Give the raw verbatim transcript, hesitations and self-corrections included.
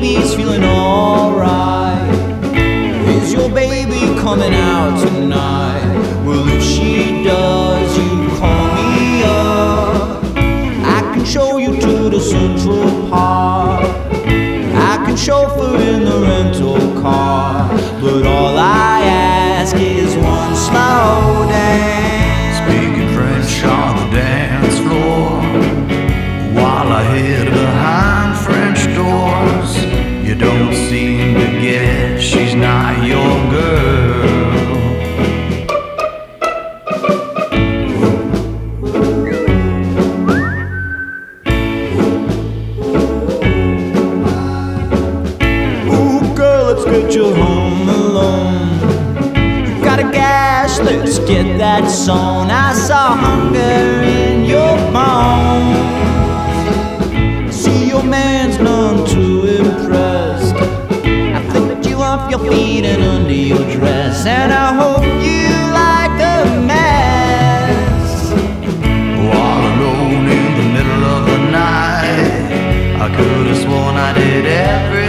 she's feeling alright. Is your baby coming out tonight? Well, if she does, you call me up. I can show you to the Central Park. I can chauffeur in the rental car. But all I ask is one slow dance. Speaking French on the dance floor, while I hid behind French doors. You don't seem to get she's not your girl. Ooh, girl, let's get you home alone. You got a gas, let's get that song. I saw hunger in your bones. See, your man's none too impressed. I flipped you off your feet and under your dress, and I hope you like a mess. All alone in the middle of the night, I could have sworn I did everything